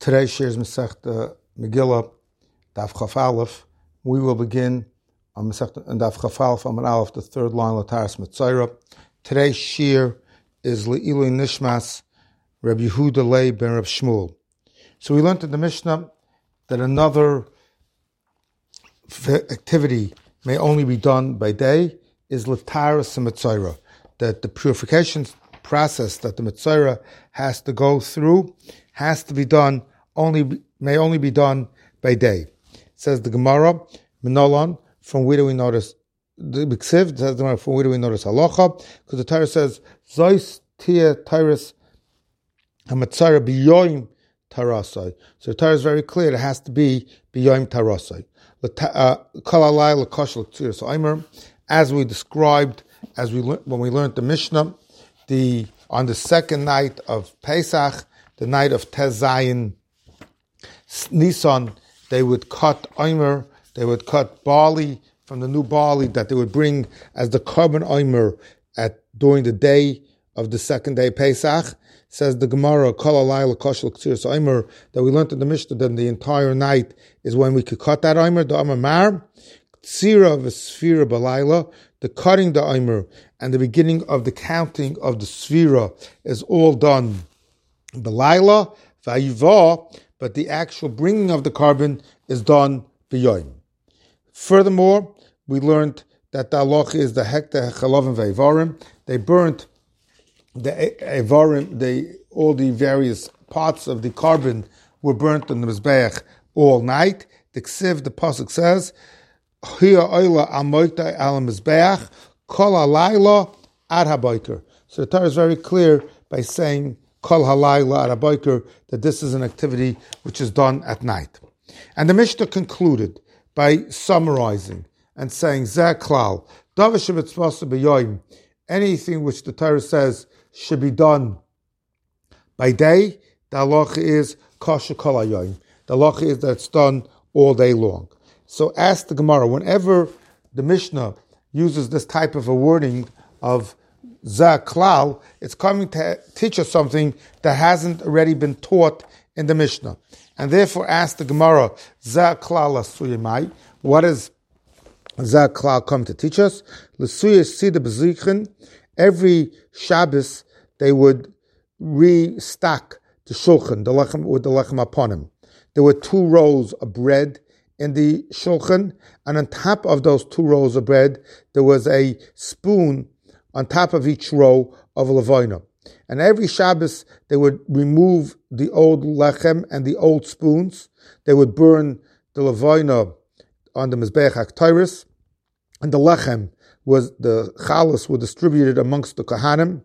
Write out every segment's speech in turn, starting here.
Today's shir is Masechta Megillah, Daf Chaf Aleph. We will begin on Masechta Daf Chaf Aleph, Amud Aleph, the third line, Lataras Mitzayra. Today's shir is Le'ilui Nishmas, Reb Yehuda Lei ben Reb Shmuel. So we learned in the Mishnah that another activity may only be done by day is Lataras Mitzayra, that the purification process that the Mitzayra has to go through has to be done may only be done by day. It says the Gemara, Minolan, from where do we notice the B'ksiv, says the Gemara, from where do we notice halacha? Because the Torah says, Zois tia Tyrus hamatzara biyoim tarasai. So the Torah is very clear, it has to be biyoim tarasai. Kalalai l'kosh l'ktsir. So Aimer, as we described, when we learned the Mishnah, on the second night of Pesach, the night of Tez Zayin Nisan, they would cut Omer, they would cut barley from the new barley that they would bring as the carbon Omer during the day of the second day Pesach. Says the Gemara, Kol Alay L'Kosh L'Ktsir. So Omer, that we learned in the Mishnah, that the entire night is when we could cut that Omer, the Omer Mar, Ktsira v'Sfira B'Layla, the cutting the Omer, and the beginning of the counting of the Sfira is all done B'Layla, V'Ayivah, but the actual bringing of the carbon is done B'Yoyim. Furthermore, we learned that the halacha is the Hekta Hechalavim V'Evarim. They burnt the Evarim, all the various parts of the carbon were burnt on the Mizbeach all night. The Ksiv, the Pasuk says, Hiya Oila Amoita Al Mizbeach, Kol Halayla Ad HaBoker. So the Torah is very clear by saying Kol Halayla Ad HaBoker, that this is an activity which is done at night. And the Mishnah concluded by summarizing and saying, Zeh Klal, Davar Shebitzvasa B'Yoyim, anything which the Torah says should be done by day, the halacha is Kasha Kol HaYoyim. The halacha is that it's done all day long. So ask the Gemara, whenever the Mishnah uses this type of a wording of Zeh Klal, it's coming to teach us something that hasn't already been taught in the Mishnah. And therefore ask the Gemara, Zeh Klal L'Suyimai, what is Zeh Klal come to teach us? L'Suya Sida B'Zikhin, every Shabbos they would restock the shulchan, the lechem, with the lechem upon him. There were 2 rows of bread in the shulchan, and on top of those 2 rows of bread, there was a spoon on top of each row of a levaina. And every Shabbos, they would remove the old lechem and the old spoons. They would burn the levaina on the Mizbeach HaKtairis, and the lechem the chalas were distributed amongst the Kohanim,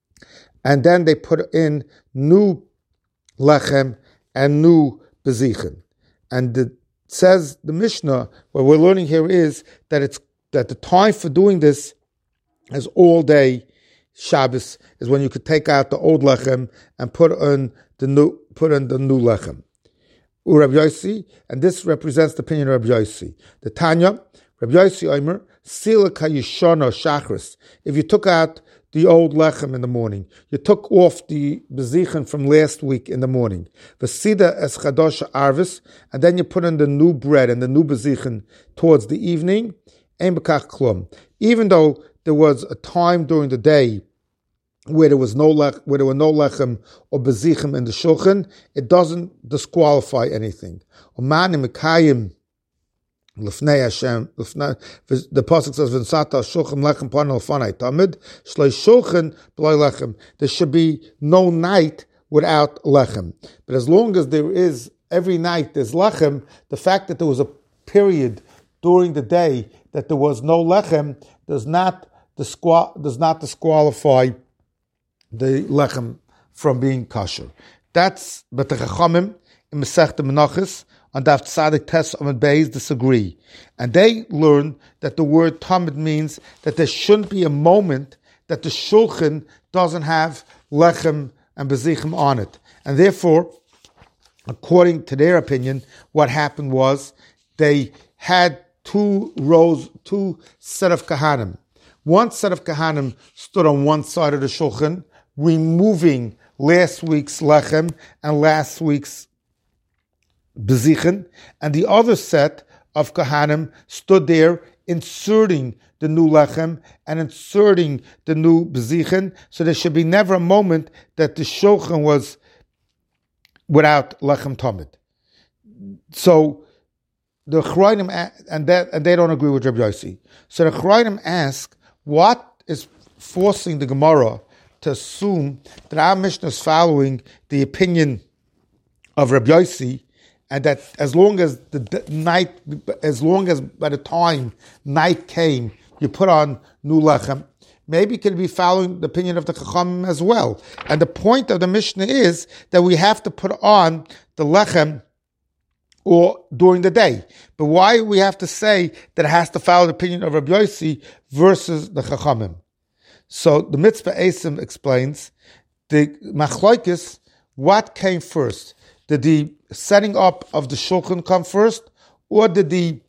and then they put in new lechem and new bezichin. And says the Mishnah, what we're learning here is that the time for doing this is all day Shabbos, is when you could take out the old lechem and put in the new lechem. Rabbi Yossi, and this represents the opinion of Rabbi Yossi. The Tanya, Rabbi Yossi Omer, Sila Kayishana Shachris. If you took out the old lechem in the morning, you took off the bezichin from last week in the morning, Vasida es Chadosh Arvis, and then you put in the new bread and the new bezichin towards the evening, Ein B'kach Klum. Even though there was a time during the day where there were no lechem or bezichin in the shulchan, it doesn't disqualify anything. Omani Mekayim L'fnei Hashem, the pasuk says, "V'nsata shulchan lechem pano l'fanai tamid shlei shulchan b'loi lechem." There should be no night without lechem. But as long as there is every night there's lechem, the fact that there was a period during the day that there was no lechem does not disqualify the lechem from being kosher. That's but the Chachamim in Masechta Menachos on Daf Tzadik Tes Amud Beis disagree, and they learn that the word tamid means that there shouldn't be a moment that the shulchan doesn't have lechem and bezichim on it, and therefore, according to their opinion, what happened was they had 2 set of kahanim. One set of kahanim stood on one side of the shulchan, removing last week's lechem and last week's bezichen, and the other set of Kohanim stood there inserting the new lechem and inserting the new bezichen, so there should be never a moment that the shulchan was without lechem tamid. So the Chorayim, and they don't agree with Rabbi Yossi. So the Chorayim ask, what is forcing the Gemara to assume that our Mishnah is following the opinion of Rabbi Yossi, and that as long as by the time night came, you put on new lechem, maybe it could be following the opinion of the Chachamim as well. And the point of the Mishnah is that we have to put on the lechem or during the day. But why do we have to say that it has to follow the opinion of Rabbi Yossi versus the Chachamim? So the Mitzvah Esim explains the Machlokes, what came first? Did the setting up of the Shulchan come first, or did the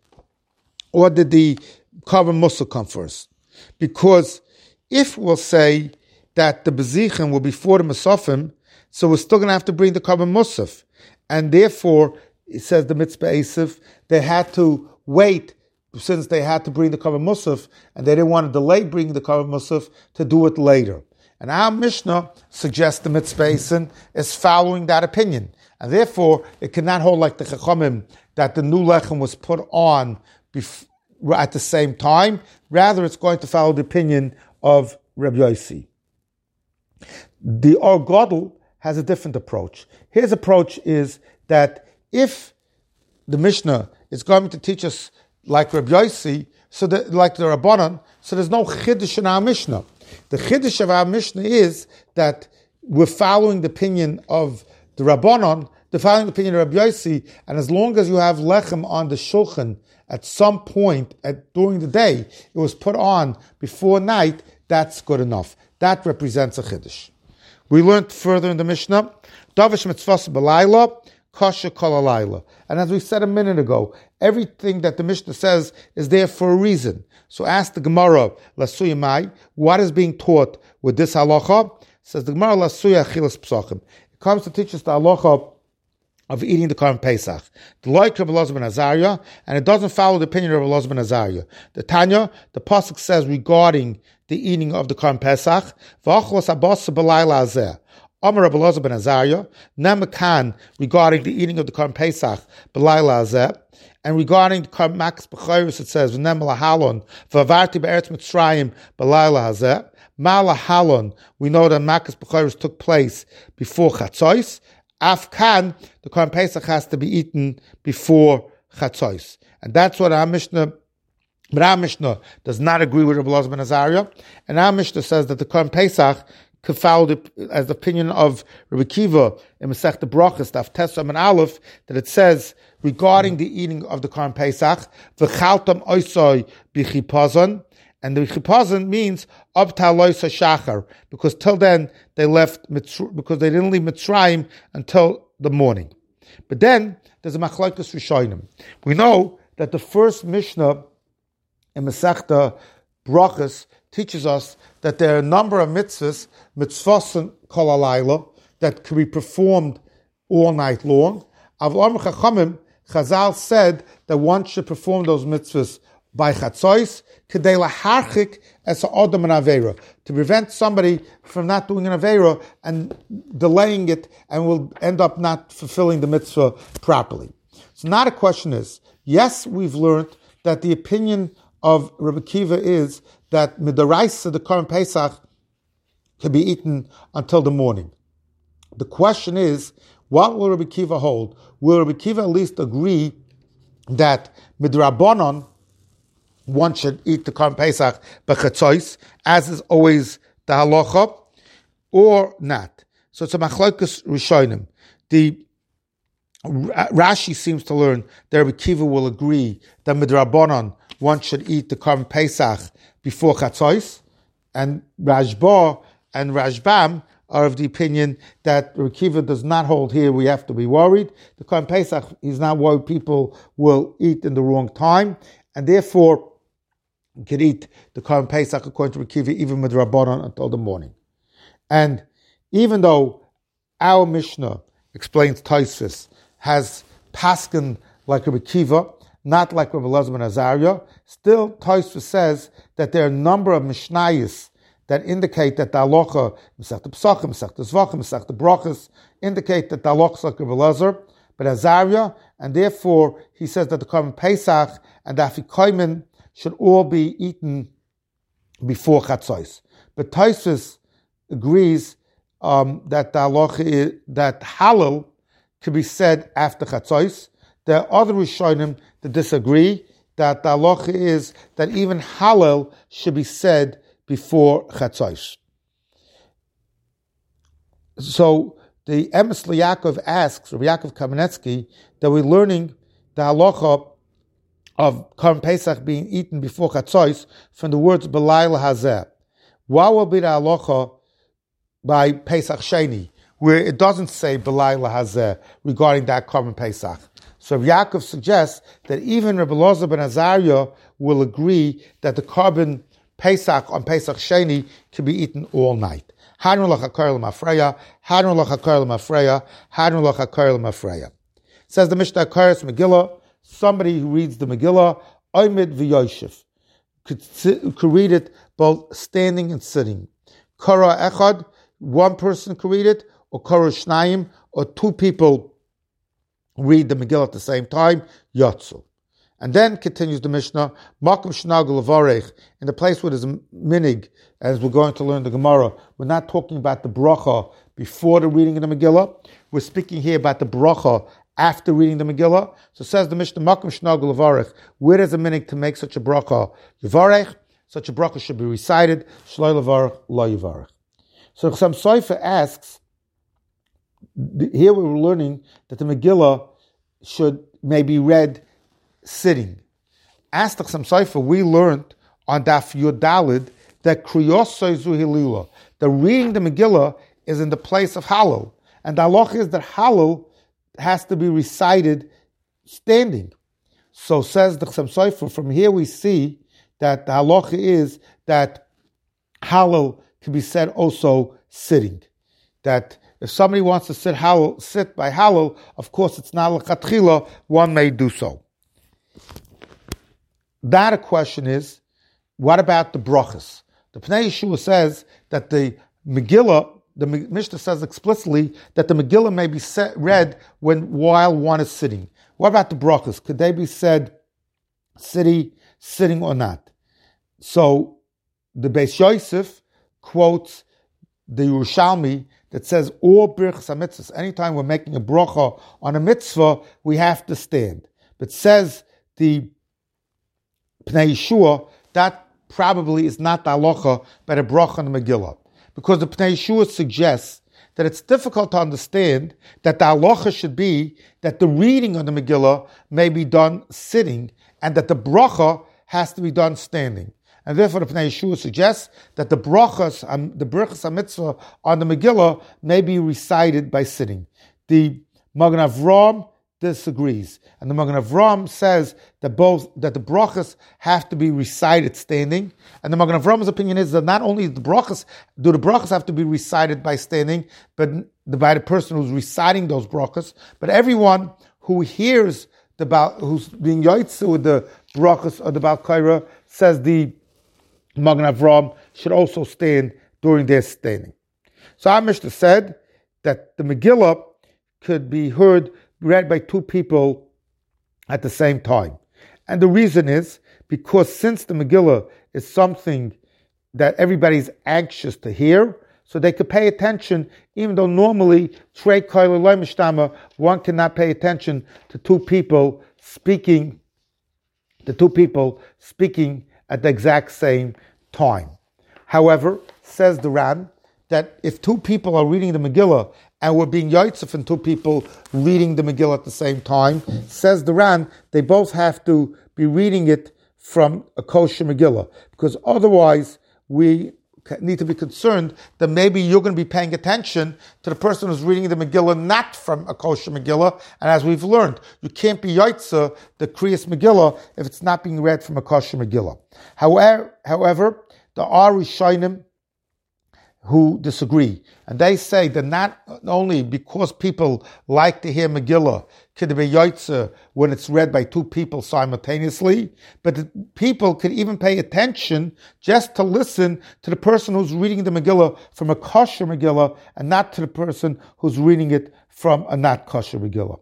Karban Musaf come first? Because if we'll say that the Bezichen will be for the Musafim, so we're still going to have to bring the Karban Musaf, and therefore it says the Mitzvah Esav, they had to wait, since they had to bring the Karban Musaf, and they didn't want to delay bringing the Karban Musaf, to do it later. And our Mishnah suggests the Mitzvah Esav is following that opinion. And therefore, it cannot hold like the Chachamim that the new lechem was put on at the same time. Rather, it's going to follow the opinion of Rabbi Yossi. The Or Gadol has a different approach. His approach is that if the Mishnah is going to teach us like Rabbi Yossi, so that, like the Rabbanan, so there's no chiddush in our Mishnah. The chiddush of our Mishnah is that we're following the opinion of the Rabbanan, the following the opinion of Rabbi Yossi, and as long as you have lechem on the shulchan at some point during the day, it was put on before night, that's good enough. That represents a chiddush. We learned further in the Mishnah, Davish mitzvos b'layla, kasha kol halayla. And as we said a minute ago, everything that the Mishnah says is there for a reason. So ask the Gemara, Lasuya Mai, what is being taught with this halacha? Says the Gemara, Lasuya achilas psachim. It comes to teach us the halacha of eating the Korban Pesach. The loik of Elazar ben Azariah, and it doesn't follow the opinion of Elazar ben Azariah. The Tanya, the pasuk says regarding the eating of the Korban Pesach, v'achlos abasa b'layla hazeh. Amar Rabbi Elazar ben Azariah, nemakan regarding the eating of the Korban Pesach b'layla hazeh, and regarding the Korban Makas b'chayris, it says v'nem lahalon v'avarti be'eretz Mitzrayim b'layla hazeh. Malahalon, we know that Makas b'chayris took place before Chatzos. Afkan, the Korban Pesach has to be eaten before Chatzos. And that's what our Mishnah, but our Mishnah does not agree with Rabbi Elazar ben Azariah. And our Mishnah says that the Korban Pesach could follow as the opinion of Rabbi Kiva in Masechta Brachos, Daf Tesam and Aleph, that it says regarding the eating of the Korban Pesach, v'chaltam oisoi b'chipazon, and the chipazon means up to Aloisa Shachar, because till then they left because they didn't leave Mitzrayim until the morning. But then there's a machlokes rishonim. We know that the first Mishnah in Masechta Brachos teaches us that there are a number of mitzvahs, mitzvos kol halayla, that can be performed all night long. Avol Chachamim, Chazal said that one should perform those mitzvahs by Chatzos, kedei laharchik as adam an avera, to prevent somebody from not doing an avera and delaying it, and will end up not fulfilling the mitzvah properly. So now the question is, yes, we've learned that the opinion of Rabbi Kiva is that midaraisa, the Korban Pesach, can be eaten until the morning. The question is, what will Rabbi Kiva hold? Will Rabbi Kiva at least agree that midrabanon, one should eat the Korban Pesach b'chatzois, as is always the halacha, or not? So it's a machlokes rishonim. The Rashi seems to learn that Rabbi Kiva will agree that midrabanon, one should eat the Korban Pesach before chatzois, and Rashba and Rashbam are of the opinion that Rabbi Kiva does not hold here. We have to be worried. The Korban Pesach, he's not worried people will eat in the wrong time, and therefore you can eat the Korban Pesach according to Rabbi Kiva even with Rabbanon until the morning. And even though our Mishnah explains Tosfos has paskin like Rabbi Kiva, not like Rabbi Elazar ben Azariah. Still, Tosfos says that there are a number of mishnayos that indicate that the halacha, Masechta Pesachim, Masechta Zvachim, Masechta Brachos, indicate that the halacha is like Rabbi Elazar ben Azariah, and therefore he says that the Korban Pesach and the Afikomen should all be eaten before Chatzos. But Tosfos agrees that the halacha is that Halal could be said after Chatzos. There are other Rishonim that disagree that the halacha is that even Halal should be said before Chatzos. So the Emes Yaakov asks, Rabbi Yaakov Kamenetsky, that we're learning the halacha of Korban Pesach being eaten before Chatzos from the words B'layla Hazeh. What will be the halacha by Pesach Sheni, where it doesn't say B'layla Hazeh regarding that Korban Pesach? So Yaakov suggests that even Rabbi Elazar ben Azariah will agree that the Korban Pesach on Pesach Sheni can be eaten all night. Hadron l'chakar l'mafreya, hadron l'chakar l'mafreya, hadron l'chakar l'mafreya. Says the Mishnah Karas Megillah, somebody who reads the Megillah, Oymid v'yoshev, could read it both standing and sitting. Kara echad, one person could read it, or kara shnayim, or two people read the Megillah at the same time, yotzu. And then continues the Mishnah, Makom Shnagul Levarech, in the place where there's a minig, as we're going to learn the Gemara. We're not talking about the bracha before the reading of the Megillah. We're speaking here about the bracha after reading the Megillah. So says the Mishnah, Makom Shnagul Levarech, where there's a minig to make such a bracha Yevarech, such a bracha should be recited, Shloi Levarech, Lo Yevarech. So Chassam Sofer asks, here we're learning that the Megillah should maybe read sitting. Ask the Chassam Sofer, we learned on Daf Yud Dalid that Kriyos Soizu Hilila, the reading the Megillah is in the place of Halal, and the halacha is that Halal has to be recited standing. So says the Chassam Sofer, from here we see that the halacha is that Halal can be said also sitting. That if somebody wants to sit by Halal, of course it's not l'chatchila, one may do so. That a question is, what about the brachas? The Pnei Yeshua says that the Megillah, the Mishnah says explicitly that the Megillah may be read while one is sitting. What about the brachas? Could they be said sitting or not? So the Beis Yosef quotes the Yerushalmi that says all birchas mitzvahs, anytime we're making a bracha on a mitzvah, we have to stand. But says the Pnei Yeshua, that probably is not the halacha by the bracha on the Megillah. Because the Pnei Yeshua suggests that it's difficult to understand that the halacha should be that the reading of the Megillah may be done sitting and that the bracha has to be done standing. And therefore the Pnei Yeshua suggests that the brachas, the birchas HaMitzvah on the Megillah may be recited by sitting. The Magen Avraham disagrees. And the Magen Avraham says that the brachas have to be recited standing. And the Magen Avraham's opinion is that not only do the brachas have to be recited by standing, but by the person who's reciting those brachas, but everyone who hears who's being yoitze with the brachas or the Baal Kaira, says the Magen Avraham should also stand during their standing. So our Mishnah said that the Megillah could be read by two people at the same time. And the reason is because since the Megillah is something that everybody's anxious to hear, so they could pay attention, even though normally one cannot pay attention to two people speaking at the exact same time. However, says the Ran, that if two people are reading the Megillah and we're being Yotzef and two people reading the Megillah at the same time, says the Ran, they both have to be reading it from a kosher Megillah, because otherwise we need to be concerned that maybe you're going to be paying attention to the person who's reading the Megillah not from a kosher Megillah, and as we've learned, you can't be Yotzeh, the Kriyas Megillah, if it's not being read from a kosher Megillah. However, the Rishonim who disagree. And they say that not only because people like to hear Megillah, could be Yotze when it's read by two people simultaneously, but that people could even pay attention just to listen to the person who's reading the Megillah from a kosher Megillah and not to the person who's reading it from a not kosher Megillah.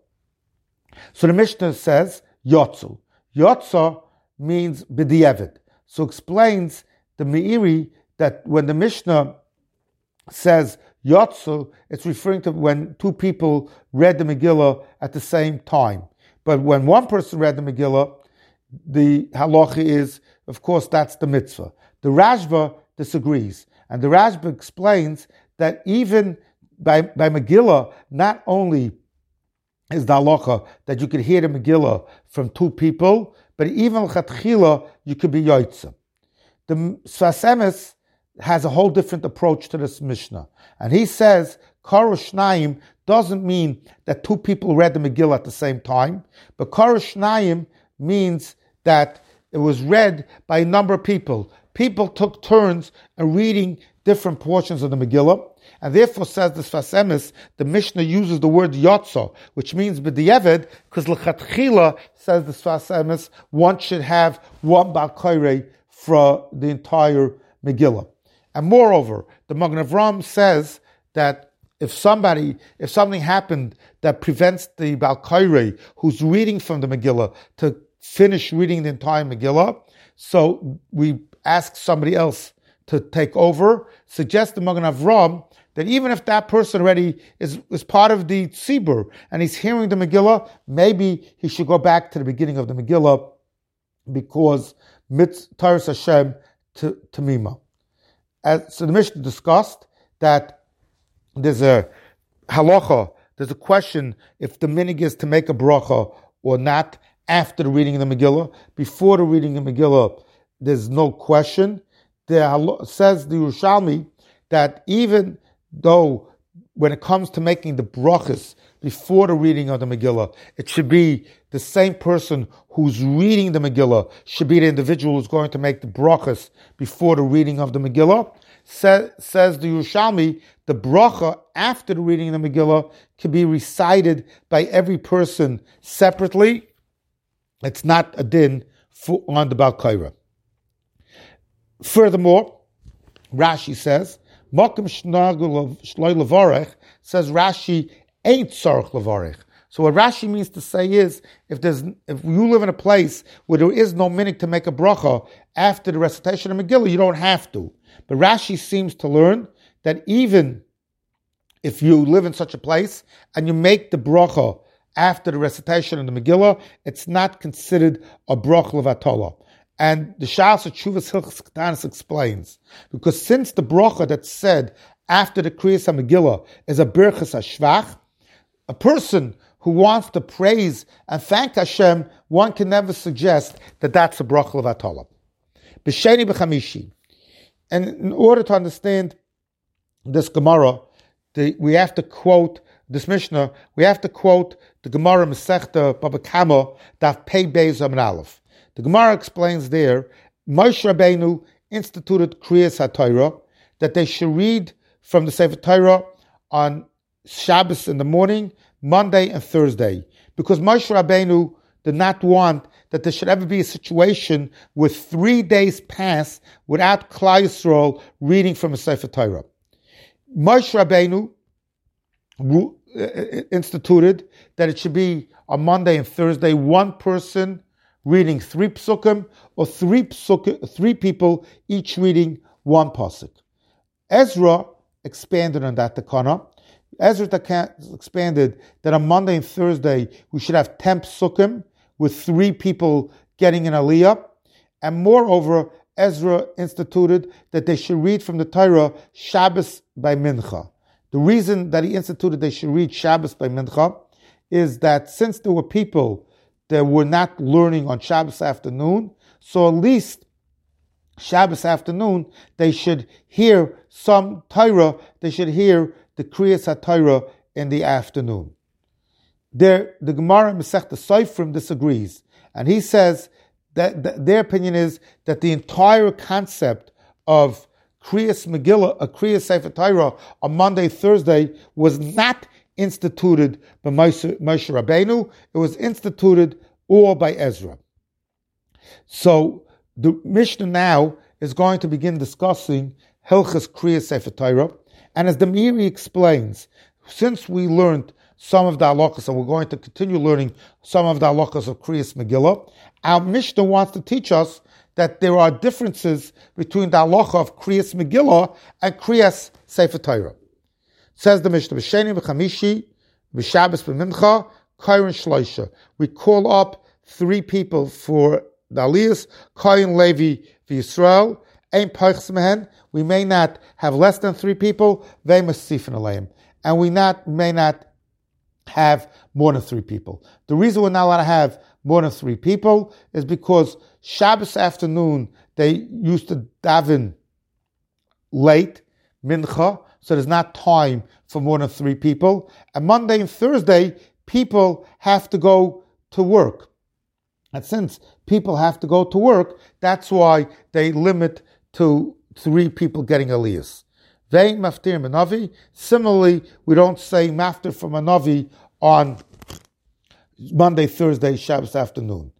So the Mishnah says, Yotzu. Yotza means b'di'evid. So explains the Meiri that when the Mishnah says Yotzu, it's referring to when two people read the Megillah at the same time. But when one person read the Megillah, the halacha is, of course, that's the mitzvah. The Rashba disagrees. And the Rashba explains that even by Megillah, not only is the halacha that you could hear the Megillah from two people, but even l'chatchila, you could be Yotze. The Sfas Emes has a whole different approach to this Mishnah. And he says, Kara Shnayim doesn't mean that two people read the Megillah at the same time, but Kara Shnayim means that it was read by a number of people. People took turns in reading different portions of the Megillah, and therefore, says the Sfas Emes, the Mishnah uses the word Yotza, which means b'di'evid, because l'chatchila, says the Sfas Emes, one should have one Bal Koreh for the entire Megillah. And moreover, the Magen Avraham says that if something happened that prevents the Bal Koreh who's reading from the Megillah to finish reading the entire Megillah, so we ask somebody else to take over, suggests the Magen Avraham that even if that person already is part of the tzibur and he's hearing the Megillah, maybe he should go back to the beginning of the Megillah because Taras Hashem Tamima. So the Mishnah discussed that there's a halacha, there's a question if the minig is to make a bracha or not after the reading of the Megillah. Before the reading of the Megillah, there's no question. Says the Yerushalmi that even though when it comes to making the brachas before the reading of the Megillah, it should be the same person who's reading the Megillah, should be the individual who's going to make the brachas before the reading of the Megillah. Says the Yerushalmi, the bracha after the reading of the Megillah can be recited by every person separately. It's not a din on the Bal Koreh. Furthermore, Rashi says, Mokim shnagul shloi levarech, says Rashi ain't tzarich levarech. So what Rashi means to say is, if you live in a place where there is no minute to make a bracha after the recitation of Megillah, you don't have to. But Rashi seems to learn that even if you live in such a place and you make the bracha after the recitation of the Megillah, it's not considered a bracha levatala. And the Shas of Tshuvas Hilchos Ketanis explains, because since the bracha that's said after the Kriyas HaMegillah is a Birchas HaShvach, a person who wants to praise and thank Hashem, one can never suggest that that's a bracha levatala. B'sheni b'chamishi. And in order to understand this Gemara, we have to quote this Mishnah, we have to quote the Gemara Masechta Baba Kama, Daf Pei Beis Amud Aleph. The Gemara explains there, Moshe Rabbeinu instituted Kriyas HaTorah, that they should read from the Sefer Torah on Shabbos in the morning, Monday and Thursday, because Moshe Rabbeinu did not want that there should ever be a situation where 3 days pass without Klal Yisrael reading from a Sefer Torah. Moshe Rabbeinu instituted that it should be on Monday and Thursday, one person reading 3 psukim, or 3 people each reading 1 pasuk. Ezra expanded on that takana. Ezra expanded that on Monday and Thursday we should have 10 psukim with 3 people getting an aliyah, and moreover, Ezra instituted that they should read from the Torah Shabbos by Mincha. The reason that he instituted they should read Shabbos by Mincha is that since there were people that were not learning on Shabbos afternoon, so at least Shabbos afternoon they should hear some Torah, they should hear the Kriyas HaTorah in the afternoon. The Gemara Masechta Sofrim disagrees, and he says that their opinion is that the entire concept of Kriyas Megillah, a Kriyas Sefer Torah on Monday, Thursday was not instituted by Moshe Rabbeinu. It was instituted all by Ezra. So the Mishnah now is going to begin discussing Hilchas Kriyas Sefer Torah. And as the Meiri explains, since we learned some of the halachas, and we're going to continue learning some of the halachas of Kriyas Megillah, our Mishnah wants to teach us that there are differences between the halacha of Kriyas Megillah and Kriyas Sefer Torah. Says the Mishnah, B'sheni b'chamishi, b'shabbos b'mincha, Kairin Shloisha. We call up 3 people for the Aliyas, Kain, Levi, v'Yisrael, Ein Peichs Mehen. We may not have less than 3 people, Vei Masifin Aleim. And we may not have more than 3 people. The reason we're not allowed to have more than 3 people is because Shabbos afternoon they used to daven late, mincha, so there's not time for more than 3 people. And Monday and Thursday, people have to go to work. And since people have to go to work, that's why they limit to 3 people getting aliyas. Vein maftir menavi. Similarly, we don't say maftir from a navi on Monday, Thursday, Shabbos afternoon.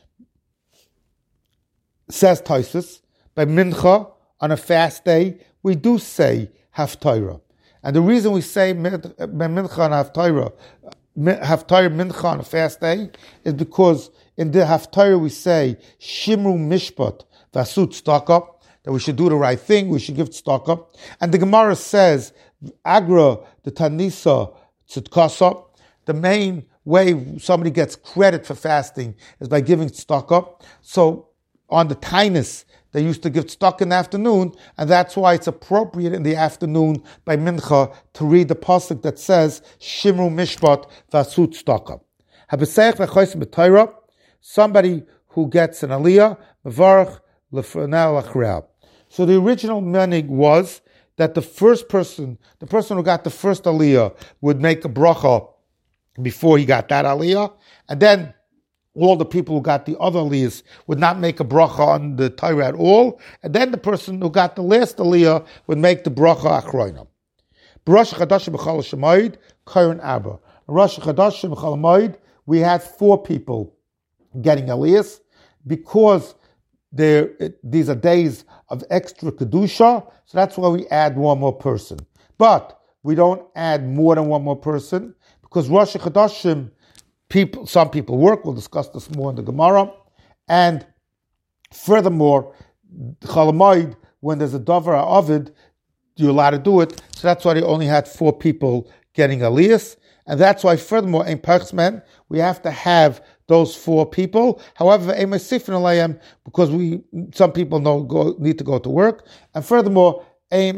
Says Tosfos, by mincha on a fast day, we do say haftarah. And the reason we say mincha on haftarah mincha on a fast day is because in the haftarah we say shimru mishpat vasut tzedakah, that we should do the right thing, we should give tzedakah. And the Gemara says agra the tanisa tzedkasa. The main way somebody gets credit for fasting is by giving tzedakah. So on the tainus, they used to give tzedakah in the afternoon, and that's why it's appropriate in the afternoon by mincha to read the pasuk that says Shimru Mishpat Vasut Tzedakah. Habesech v'chosim b'Torah, somebody who gets an aliyah, mevarach lefnei lachreah. So the original meaning was that the person who got the first aliyah would make a bracha before he got that aliyah, and then all the people who got the other aliyahs would not make a bracha on the Torah at all, and then the person who got the last aliyah would make the bracha achroina. Rosh Chadashim b'chol shemoed, Kairin Abba. Rosh Chadashim b'chol shemoed, we had 4 people getting aliyahs because these are days of extra kedusha, so that's why we add 1 more person. But we don't add more than 1 more person because Rosh Chadashim, some people work. We'll discuss this more in the Gemara. And furthermore, Chol Hamoed, when there's a davar ha'ovid, you're allowed to do it. So that's why they only had 4 people getting aliyas. And that's why, furthermore, in Parchsman, we have to have those 4 people. However, because some people need to go to work. And furthermore,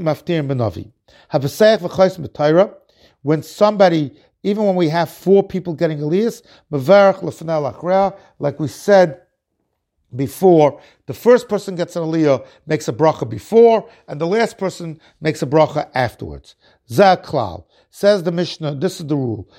when somebody, even when we have 4 people getting aliyas, like we said before, the first person gets an aliyah, makes a bracha before, and the last person makes a bracha afterwards. Zaklal, says the Mishnah, this is the rule.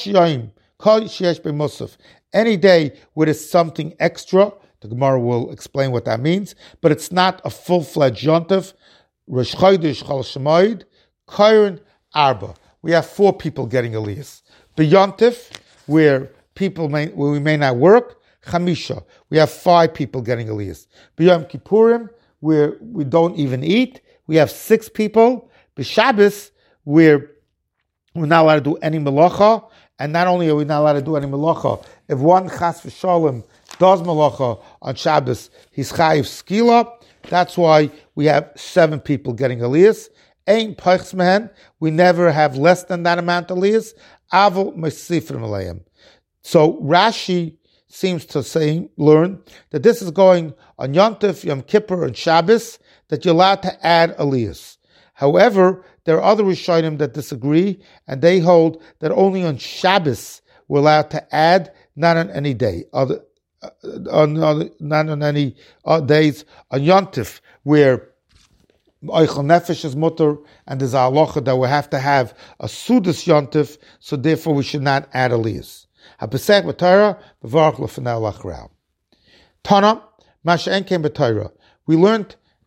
Any day where there's something extra, the Gemara will explain what that means, but it's not a full-fledged yontif. Rosh Chodesh Chol Shemoed, Kairin Arba. We have 4 people getting aliyas. B'yontif, where we may not work, Chamisha. We have 5 people getting aliyas. B'yom Kippurim, where we don't even eat, we have 6 people. B'Shabbos, where we're not allowed to do any melacha, and not only are we not allowed to do any melacha, if one chas v'shalom does melacha on Shabbos, he's chayiv skila. That's why we have 7 people getting aliyas. Ein peichs mehen, we never have less than that amount of aliyas. Avol mesifrim aleim. So Rashi seems to learn that this is going on Yom Tov, Yom Kippur, and Shabbos, that you're allowed to add aliyas. However, there are other Rishonim that disagree, and they hold that only on Shabbos we're allowed to add, not on any day. Not on any days. On Yom Tov, where Eichel Nefesh is mutter, and there's a halacha that we have to have a Sudas Yom Tov, so therefore we should not add aliyas. HaPesach b'Torah, b'varach l'fnei lachreah. Tana, Masha Enkein b'Torah. We learned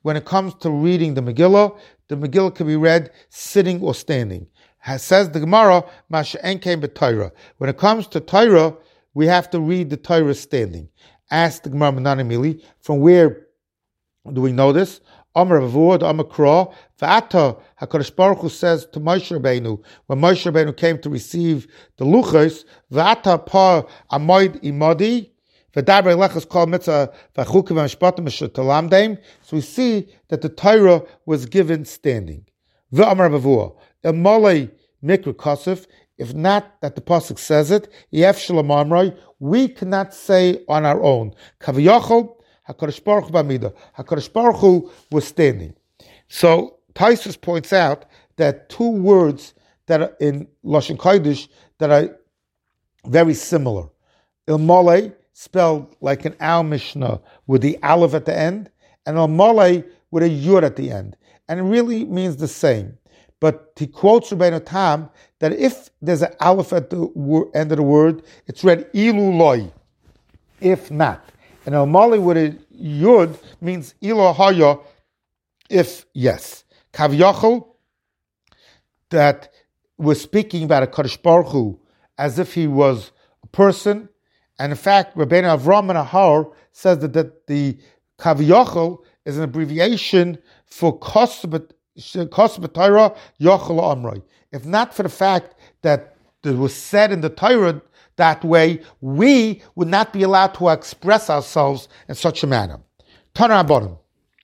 when it comes to reading the Megillah can be read sitting or standing. Says the Gemara, Masha Enkein b'Torah. When it comes to Torah, we have to read the Torah standing. Ask the Gemara Menani Mili, from where do we know this? Amar Avod, Amar Kra, V'ata, HaKadosh Baruch Hu says to Moshe Rabbeinu, when Moshe Rabbeinu came to receive the Luchos, V'ata pa amoid imodi, V'daber elechas kol mitzvah v'chukim v'mishpatim v'shetalamdeim. So we see that the Torah was given standing. V'amar Avod, Emalei mikra kosef, if not that the pasuk says it, Yef Shalom Amrei, we cannot say on our own. Kaviyachol, HaKadosh Baruch Hu b'amida. HaKadosh Baruch Hu was standing. So Taisus points out that two words that are in Lashon Kodesh that are very similar. Ilmole, spelled like an Al Mishnah with the Aleph at the end, and Ilmole with a Yud at the end. And it really means the same. But he quotes Rabbeinu Tam that if there's an Aleph at the end of the word, it's read Ilu Loi, if not. And Ilmole with a Yud means Ilu Haya, if yes. Kavyachol, that we're speaking about a Kadosh Baruch Hu as if he was a person. And in fact, Rabbeinu Avram and Ahar says that the Kavyachol is an abbreviation for Kosbet Torah Yochel Amrei. If not for the fact that it was said in the Torah that way, we would not be allowed to express ourselves in such a manner. Tana Rabbanim.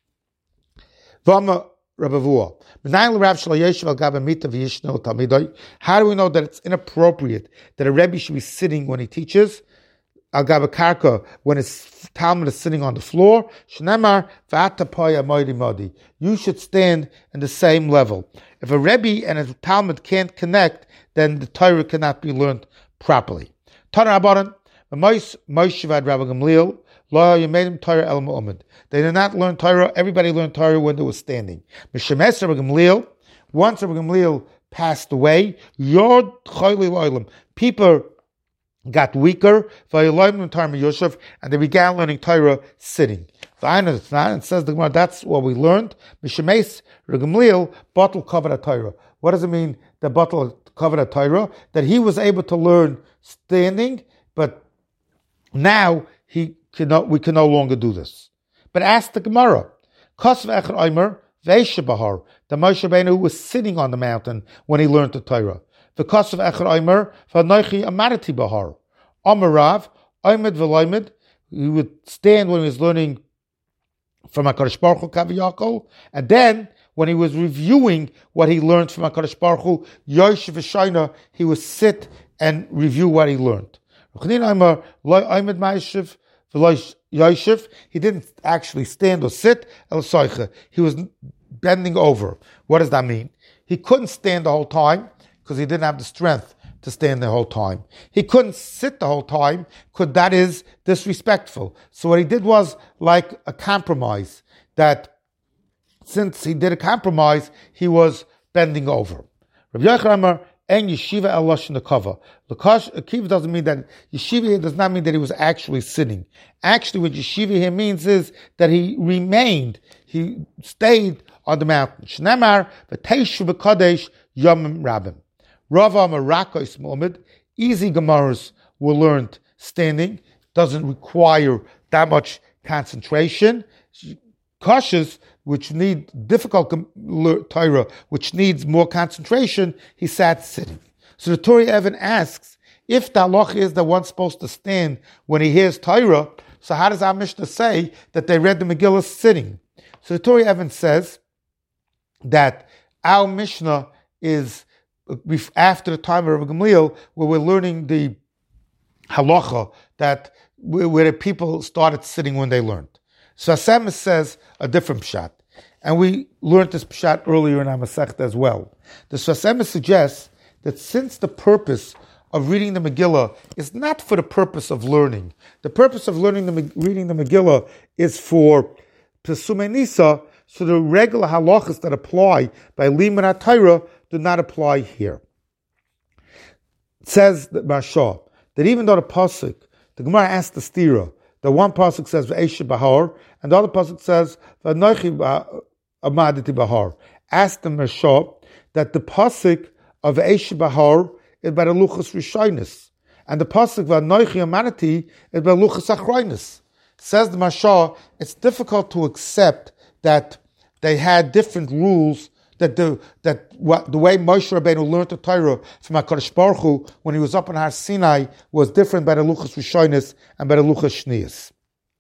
V'ama Rabavua. How do we know that it's inappropriate that a Rebbe should be sitting when he teaches? Al Gaba Karka, when his Talmud is sitting on the floor. Shnemar v'ata poya moidi modi. You should stand in the same level. If a Rebbe and a Talmud can't connect, then the Torah cannot be learned properly. Tana Rabbanan, MosheVad Rabbi Gamliel, Lo Yemedim Torah El Mu'amid. They did not learn Torah. Everybody learned Torah when they were standing. Mishemes Rabbi Gamliel, once Rabbi Gamliel passed away, Yod Choyli Loilam. People got weaker, and they began learning Torah sitting. And says the Gemara, that's what we learned. Mishemes Gamliel batel kavod Torah. What does it mean? The batel kavod Torah, that he was able to learn standing, but now we can no longer do this. But ask the Gemara. Kosv Echad Omer Veisha Bahar. The Moshe Rabbeinu was sitting on the mountain when he learned the Torah. The Kosv Echad Omer V'Anochi Amarati Bahar. Omer Rav Omed V'Loimed. He would stand when he was learning from HaKadosh Baruch Hu Kaviyakol, and then when he was reviewing what he learned from HaKadosh Baruch Hu, Yoshev V'Shaina, he would sit and review what he learned. He didn't actually stand or sit. He was bending over. What does that mean? He couldn't stand the whole time because he didn't have the strength to stand the whole time. He couldn't sit the whole time because that is disrespectful. So what he did was like a compromise, that since he did a compromise, he was bending over. Rabbi Yochanan and yeshiva el lashon nekava. Akiva doesn't mean that yeshiva does not mean that he was actually sitting. Actually, what yeshiva here means is that he remained. He stayed on the mountain. Shnemar v'teishu v'kadesh yomim rabim. Rava Marakos Muhammad. Easy Gemaras were learned standing. Doesn't require that much concentration. Kashas, which need difficult Torah, which needs more concentration, he sat sitting. So the Torah Evan asks, if the halacha is that one's supposed to stand when he hears Torah, so how does our Mishnah say that they read the Megillah sitting? So the Torah Evan says that our Mishnah is after the time of Rabbi Gamliel, where we're learning the halacha, that where the people started sitting when they learned. So Hashem says a different pshat. And we learned this pshat earlier in our Masechta as well. The Hashem suggests that since the purpose of reading the Megillah is not for the purpose of learning, the purpose of reading the Megillah is for Pesumei Nisa, so the regular halachas that apply by Limud HaTorah do not apply here. It says that Marsha, that even though the Gemara asked the stira, The one pasuk says V'Eisha Bahar, and the other pasuk says V'Anochi Amaditi Bahar. Ask the Mersha that the pasuk of V'Eisha Bahar is by the Luchas Rishonis, and the pasuk V'Anochi Amaditi is by Luchas Achronis. Says the Mersha, it's difficult to accept that they had different rules. That the way Moshe Rabbeinu learned the Torah from HaKadosh Baruch Hu when he was up in Har Sinai was different by the Luchas Rishonis and by the Luchas Shnius.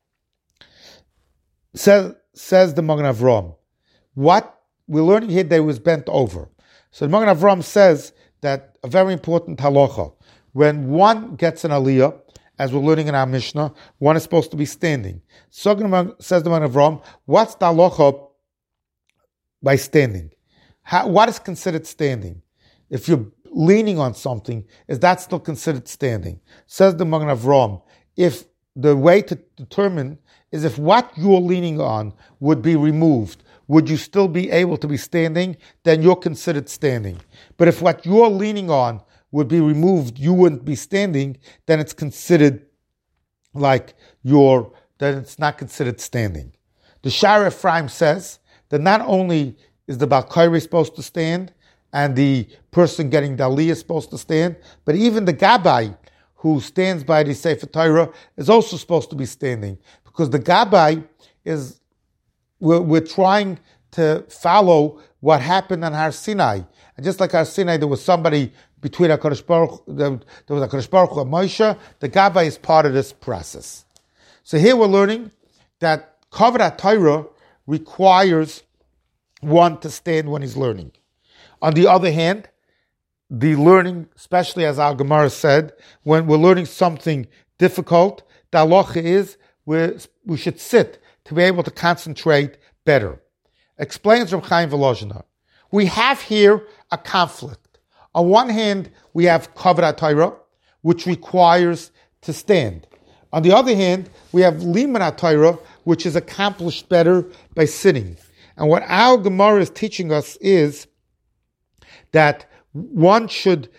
Says the Magen Avraham, what we're learning here, they was bent over. So the Magen Avraham says that a very important halacha, when one gets an aliyah, as we're learning in our Mishnah, one is supposed to be standing. So says the Magen Avraham, what's the halacha by standing? What is considered standing? If you're leaning on something, is that still considered standing? Says the Magen Avraham, if the way to determine is if what you're leaning on would be removed, would you still be able to be standing? Then you're considered standing. But if what you're leaning on would be removed, you wouldn't be standing, then it's considered then it's not considered standing. The Shara Ephraim says that not only is the Baal Kairi supposed to stand, and the person getting the aliyah is supposed to stand, but even the Gabbai, who stands by the Sefer Torah, is also supposed to be standing, because the Gabbai is, we're trying to follow what happened on Har Sinai. And just like Har Sinai, there was somebody between HaKadosh Baruch Hu, there was HaKadosh Baruch Hu and Moshe, the Gabbai is part of this process. So here we're learning that Kavod Torah requires one to stand when he's learning. On the other hand, the learning, especially as our Gemara said, when we're learning something difficult, the halacha is we should sit to be able to concentrate better. Explains Reb Chaim Volozhiner. We have here a conflict. On one hand, we have Kavod Torah, which requires to stand. On the other hand, we have Limud Torah, which is accomplished better by sitting. And what our Gemara is teaching us is that one should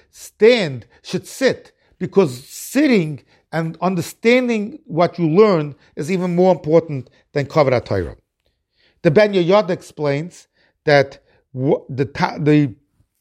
sit, because sitting and understanding what you learn is even more important than Kavod Torah. The Ben Yehoyada explains that the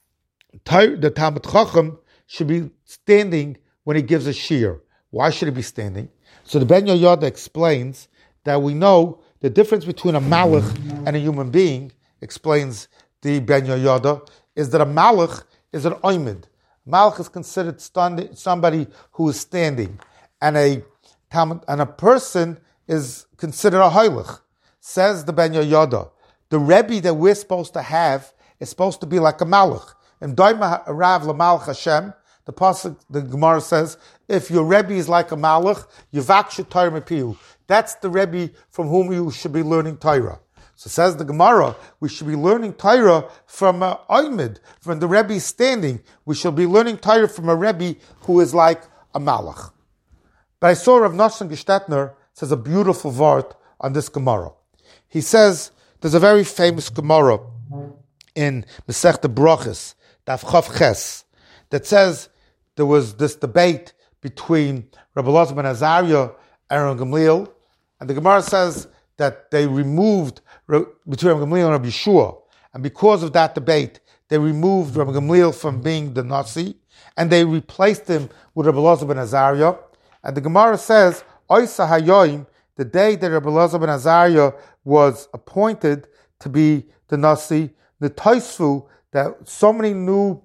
Talmid Chacham should be standing when he gives a shiur. Why should he be standing? So the Ben Yehoyada explains that we know the difference between a malach and a human being, explains the Ben Yehoyada, is that a malach is an oimid. Malach is considered somebody who is standing, and a person is considered a hoylech. Says the Ben Yehoyada, the Rebbe that we're supposed to have is supposed to be like a malach. In Doima Rav LaMalach Hashem, the Gemara says, if your Rebbe is like a malach, yivakshu Torah mepiu. That's the Rebbe from whom you should be learning Torah. So says the Gemara, we should be learning Torah from a oimid, from the Rebbe standing. We should be learning Torah from a Rebbe who is like a malach. But I saw Rav Nosson Gestetner says a beautiful word on this Gemara. He says, there's a very famous Gemara in Masechta Brachos, Daf Chav Ches, that says there was this debate between Rabbi Elazar ben Azariah and Rabbi Gamliel, and the Gemara says that they removed, between Rabbi Gamliel and Rabbi Yeshua, and because of that debate, they removed Rabbi Gamliel from being the Nasi, and they replaced him with Rabbi Elazar ben Azariah. And the Gemara says, Oisa Hayoim, the day that Rabbi Elazar ben Azariah was appointed to be the Nasi, the Tosfu, that so many new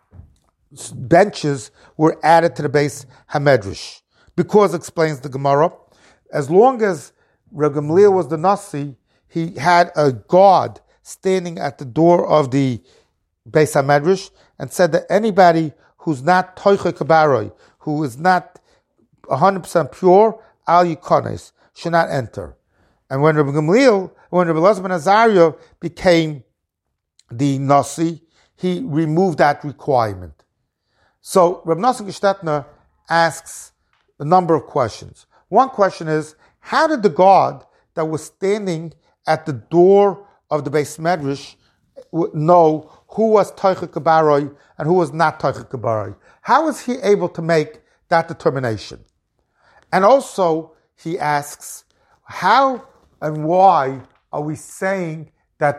benches were added to the base Hamedrash. Because, explains the Gemara, as long as Rabbi Gamliel was the Nasi, he had a guard standing at the door of the Beis HaMedrash and said that anybody who's not Toiche Kabaroi, who is not 100% pure, Al Yikones, should not enter. And when Rabbi Elazar ben Azariah became the Nasi, he removed that requirement. So Rabbi Nosson Gestetner asks a number of questions. One question is, how did the guard that was standing at the door of the Beis Medrash know who was Toiche Kabaroi and who was not Toiche Kabaroi? How was he able to make that determination? And also, he asks, how and why are we saying that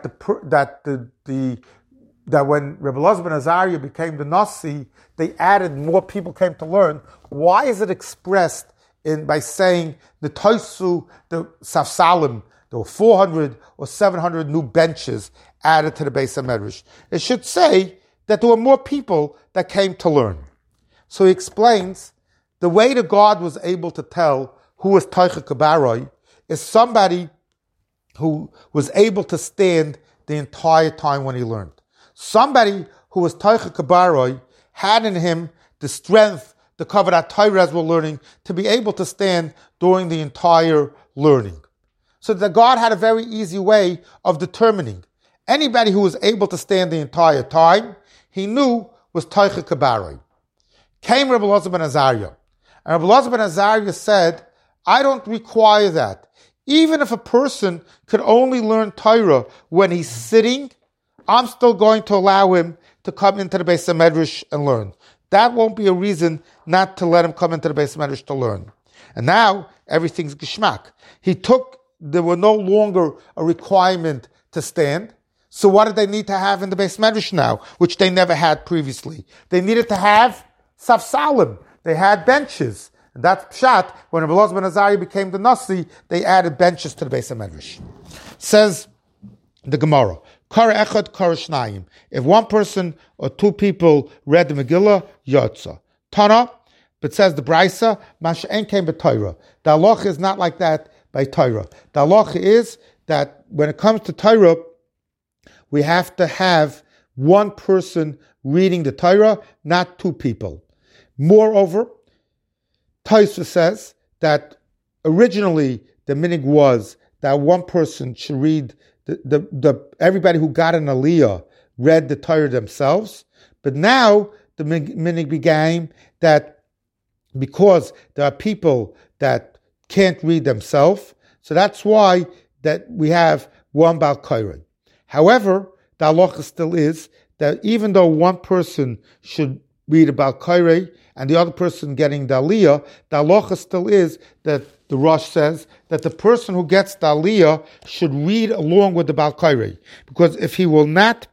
that when Rebbe Elazar ben Azariah became the Nasi, they added more people came to learn? Why is it expressed by saying the Toisu, the Safsalim, there were 400 or 700 new benches added to the Beis HaMedrash? It should say that there were more people that came to learn. So he explains the way that God was able to tell who was Toicha Kabaroi is somebody who was able to stand the entire time when he learned. Somebody who was Toicha Kabaroi had in him the strength, the Kavod HaTorah as we're learning, to be able to stand during the entire learning. So that God had a very easy way of determining anybody who was able to stand the entire time, he knew was Toicha Kabaroi. Came Rebbe Elazar ben Azariah. And Rebbe Elazar ben Azariah said, I don't require that. Even if a person could only learn Torah when he's sitting, I'm still going to allow him to come into the Beis HaMedrash and learn. That won't be a reason not to let him come into the Beis HaMedrash to learn. And now, everything's geschmack. There were no longer a requirement to stand. So what did they need to have in the Beis HaMedrash now, which they never had previously? They needed to have Safsalim. They had benches. And that's pshat. When Rebbe Elazar ben Azariah became the Nasi, they added benches to the Beis HaMedrash. Says the Gemara, Kara echad, kara shnayim. If one person or two people read the Megillah, yotza. Tana, but says the Brisa, Masha'en came by Torah. The halacha is not like that by Torah. The halacha is that when it comes to Torah, we have to have one person reading the Torah, not two people. Moreover, Tosfos says that originally the minig was that one person should read everybody who got an aliyah read the Torah themselves, but now the minig became that because there are people that can't read themselves, so that's why that we have one Baal Koreh. However, the halacha still is that even though one person should read a Baal Koreh and the other person getting the aliyah, the halacha still is that the Rosh says that the person who gets the aliyah should read along with the Baal Koreh. Because if he will not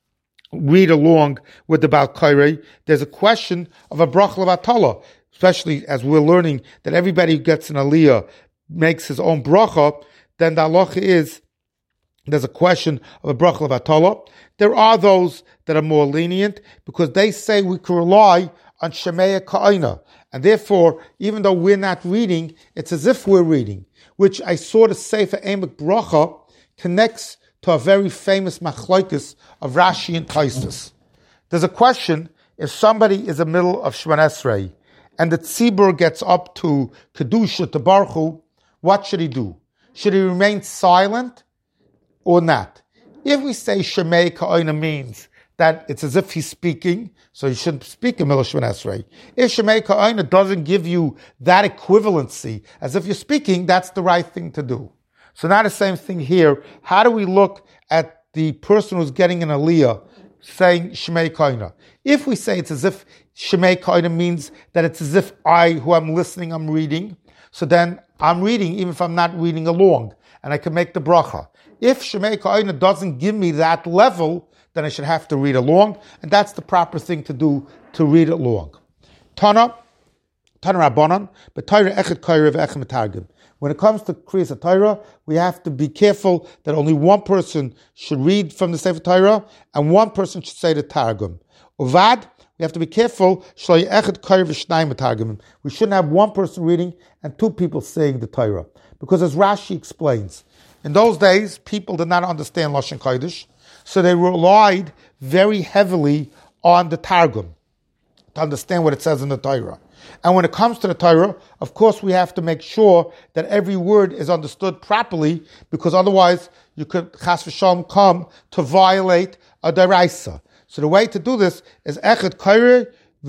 read along with the Baal Koreh, there's a question of a bracha levatala, especially as we're learning that everybody who gets an aliyah makes his own bracha, then the halacha is there's a question of a bracha levatala. There are those that are more lenient because they say we can rely on Shemaya Ka'ina. And therefore, even though we're not reading, it's as if we're reading, which I saw the Sefer Emek Bracha connects to a very famous machlokes of Rashi and Tosfos. There's a question, if somebody is in the middle of Shemona Esrei and the tzibur gets up to Kedusha, to Baruch Hu, what should he do? Should he remain silent or not? If we say Shemei Ka'ina means that it's as if he's speaking, so you shouldn't speak in Milah Shemona Esrei. If Shemei Ka'ina doesn't give you that equivalency, as if you're speaking, that's the right thing to do. So now the same thing here. How do we look at the person who's getting an aliyah saying Shemei Ka'ina? If we say it's as if Shemei Ka'ina means that it's as if who I'm listening, I'm reading, so then I'm reading even if I'm not reading along, and I can make the bracha. If Shemei Ka'ina doesn't give me that level, then I should have to read along, and that's the proper thing to do, to read along. Tana Rabbanan, but Torah echad Koreh ve'echad metargim. When it comes to Kriyas Torah, we have to be careful that only one person should read from the Sefer Torah, and one person should say the Targum. Uvad, we have to be careful, shlo echad Koreh ve'shnayim metargim. We shouldn't have one person reading and two people saying the Torah. Because as Rashi explains, in those days, people did not understand Lashon Kodesh, so they relied very heavily on the Targum to understand what it says in the Torah. And when it comes to the Torah, of course, we have to make sure that every word is understood properly, because otherwise you could, chas v'shalom, come to violate a deraisa. So the way to do this is echad Koreh,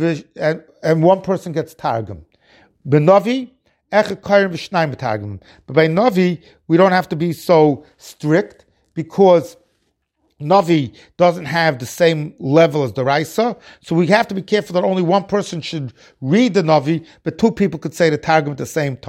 and one person gets Targum. B'Navi, echad Koreh v'shnayim Targum. But by Navi, we don't have to be so strict, because Navi doesn't have the same level as the Raisa, so we have to be careful that only one person should read the Navi, but two people could say the Targum at the same time.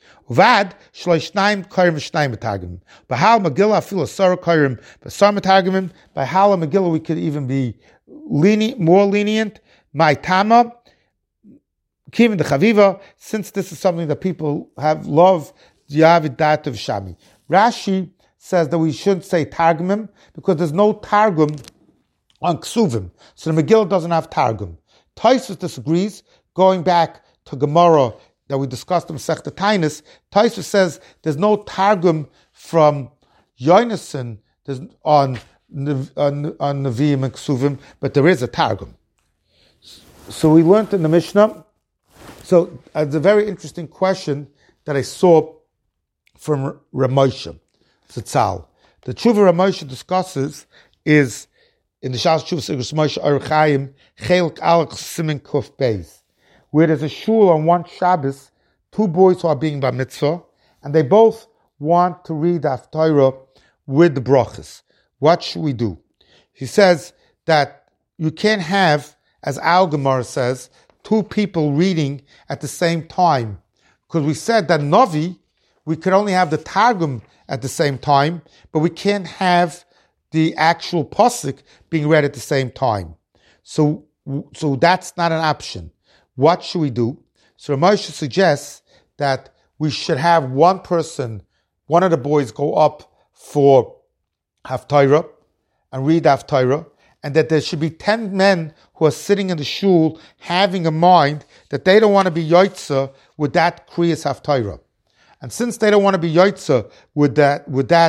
Uvad shloishnaim kairim v'shnaim metargimim. Bahal Megillah afilu asara kairim v'asar metargimim. By Hala Megillah we could even be more lenient. My tama kivin the chaviva, since this is something that people have love. Yavid dat of shami. Rashi says that we shouldn't say targumim because there's no targum on ksuvim, so the Megillah doesn't have targum. Tosfos disagrees. Going back to Gemara that we discussed in Masechta Tainus, Tosfos says there's no targum from Yonason on Nevi'im and Ksuvim, but there is a targum. So we learned in the Mishnah. So it's a very interesting question that I saw from Ramosha Zatzal. The Tshuva Ramosha discusses is in the Shas Tshuva Sigurus Moshe Archaim Chelk Alach Simin Kuf Beis, where there's a shul on one Shabbos, two boys who are being bar mitzvah, and they both want to read the Haftarah with the brachas. What should we do? He says that you can't have, as Al Gemara says, two people reading at the same time, because we said that Navi, we could only have the Targum at the same time, but we can't have the actual pasuk being read at the same time. So that's not an option. What should we do? So Ramosha suggests that we should have one of the boys go up for Haftarah and read Haftarah, and that there should be 10 men who are sitting in the shul having a mind that they don't want to be Yotza with that Kriyas Haftarah. And since they don't want to be Yotza with that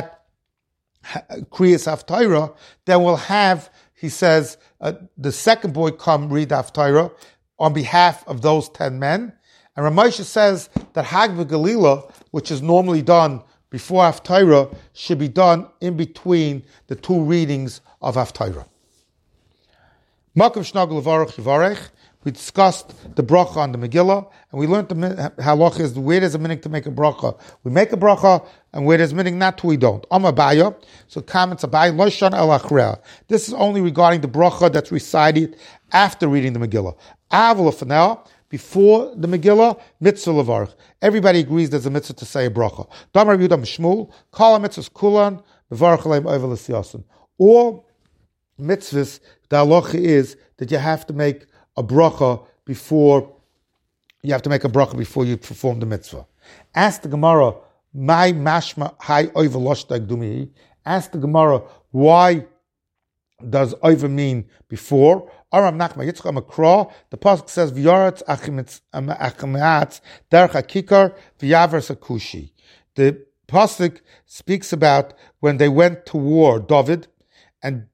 Kriyas Haftarah, then we'll have, he says, the second boy come read Haftarah on behalf of those 10 men. And Ramosha says that Hag v'Galila, which is normally done before Haftarah, should be done in between the two readings of Haftarah. Makom Shnagel Levarach Yivarech. We discussed the bracha on the Megillah, and we learned the halacha is where there's a meaning to make a bracha, we make a bracha, and where there's meaning not to, we don't. Amar Abaya, so comments Abaya, Lo Shana El Achreya. This is only regarding the bracha that's recited after reading the Megillah. Avol Afanel, before the Megillah, mitzvah levarach. Everybody agrees there's a mitzvah to say a bracha. Damar Yehuda Mishmul, Kala mitzvahs kulan, mevarach aleim ovel l'siyasin. All mitzvahs, the halacha is that you have to make a bracha before you perform the mitzvah. Ask the Gemara, my mashma hai oiver loshtag dumihi. Ask the Gemara, why does oiver mean before? Aram Nachma Yitzchak Makra, the pasuk says v'yaretz achimatz derech hakikar v'yaver sakushi. The pasuk speaks about when they went to war, David and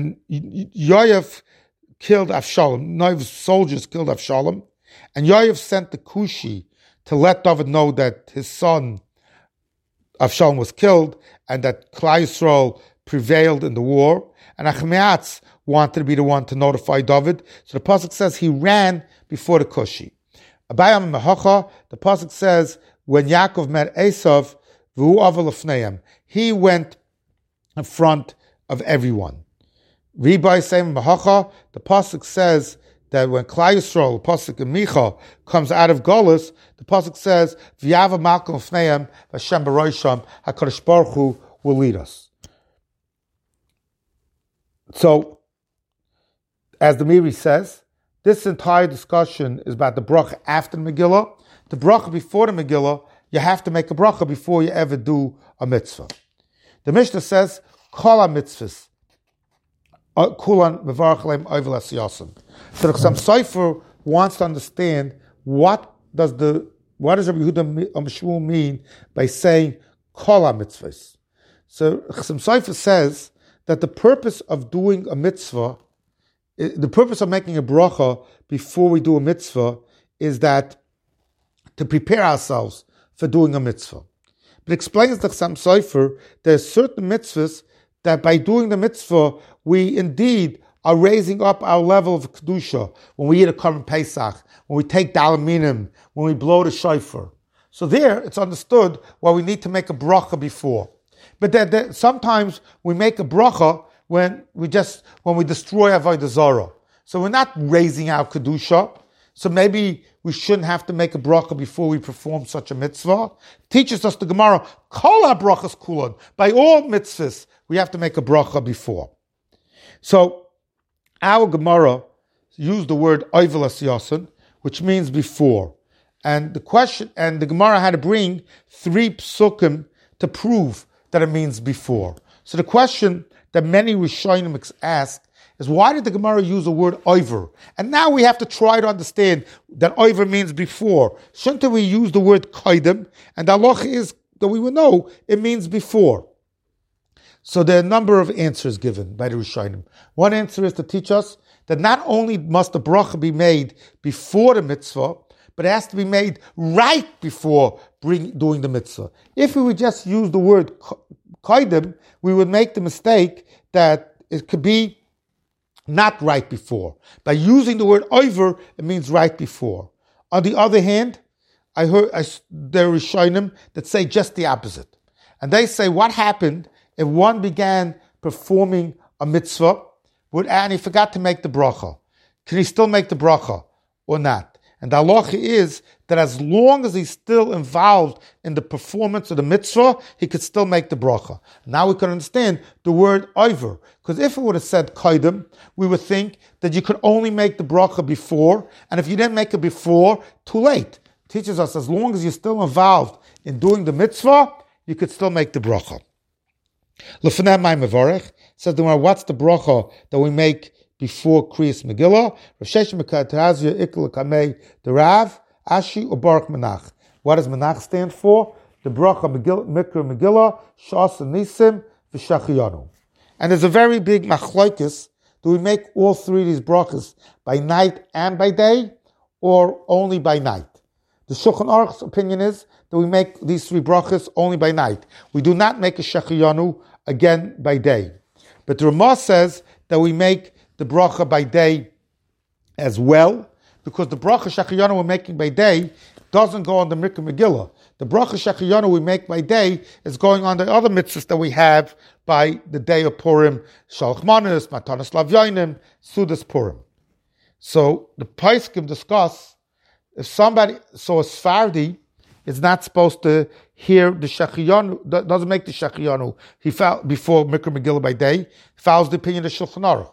Yoav killed Avshalom. Yoav's soldiers killed Avshalom, and Yoav sent the Kushi to let David know that his son Avshalom was killed and that Klal Yisrael prevailed in the war. And Achimatz wanted to be the one to notify David. So the pasuk says he ran before the Kushi. Abayam Mehacha, the pasuk says when Yaakov met Esav, V'hu aval lefneim, he went in front of everyone. Ribai Seim Mehacha, the pasuk says that when Klal Yisrael, the pasuk in Micha, comes out of Golus, the pasuk says V'yava Malkum lefneim Hashem b'roisham, HaKadosh Baruch Hu will lead us. So, as the Miri says, this entire discussion is about the bracha after the Megillah. The bracha before the Megillah, you have to make a bracha before you ever do a mitzvah. The Mishnah says, Kol ha-mitzvahs, kulan mevarach aleim ovel asiyasim. So the Chassam Sofer wants to understand what does Rabbi Yehuda Mishmul mean by saying Kol ha-mitzvahs. So Chassam Sofer says that the purpose of doing a mitzvah, the purpose of making a bracha before we do a mitzvah is that to prepare ourselves for doing a mitzvah. But explains the Chassam Sofer, there are certain mitzvahs that by doing the mitzvah, we indeed are raising up our level of kedusha. When we eat a Korban Pesach, when we take dalaminim, when we blow the shofar. So there, it's understood why we need to make a bracha before. But sometimes we make a bracha when we destroy Avodah Zarah. So we're not raising our kedusha. so maybe we shouldn't have to make a bracha before we perform such a mitzvah. Teaches us the Gemara, kol ha-brachas kulon. By all mitzvahs, we have to make a bracha before. So, our Gemara used the word oivelas yasin, which means before. And the Gemara had to bring 3 psukim to prove that it means before. So the question that many Rishonim ask is, why did the Gemara use the word oiver? And now we have to try to understand that oiver means before. Shouldn't we use the word koidem? And the halacha is that we would know it means before. So there are a number of answers given by the Rishonim. One answer is to teach us that not only must the bracha be made before the mitzvah, but it has to be made right before doing the mitzvah. If we would just use the word koidem, we would make the mistake that it could be not right before. By using the word oiver, it means right before. On the other hand, there are Rishonim that say just the opposite. And they say, what happened if one began performing a mitzvah and he forgot to make the bracha? Can he still make the bracha or not? And the halacha is that as long as he's still involved in the performance of the mitzvah, he could still make the bracha. Now we can understand the word oiver. Because if it would have said koidem, we would think that you could only make the bracha before, and if you didn't make it before, too late. It teaches us as long as you're still involved in doing the mitzvah, you could still make the bracha. L'fnei mai mevorech says the Gemara, what's the bracha that we make before Kriyas Megillah? Rav Sheshet Mekatazia Ikla Kamei the Rav Ashi or Baruch Menach. What does Menach stand for? The bracha Mikra Megillah Shas Nisim V'Shachiyanu. And there's a very big machlokes. Do we make all 3 of these brachas by night and by day, or only by night? The Shulchan Aruch's opinion is that we make these 3 brachas only by night. We do not make a Shachiyanu again by day. But the Ramah says that we make the bracha by day as well, because the bracha Shachiyanu we're making by day doesn't go on the Mikra Megillah. The bracha Shachiyanu we make by day is going on the other mitzvahs that we have by the day of Purim, Shalach Manos, Matanas Lavyonim, Sudas Purim. So the Paiskim discuss, if somebody, so a Sfardi is not supposed to hear the Shachiyanu, doesn't make the Shachiyanu, he before Mikra Megillah by day, follows the opinion of Shulchan Aruch.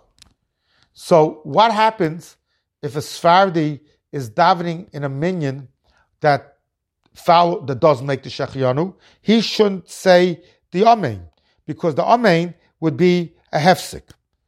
So what happens if a Sfardi is davening in a minyan that doesn't make the Shachiyanu? He shouldn't say the Amen, because the Amen would be a hefsek.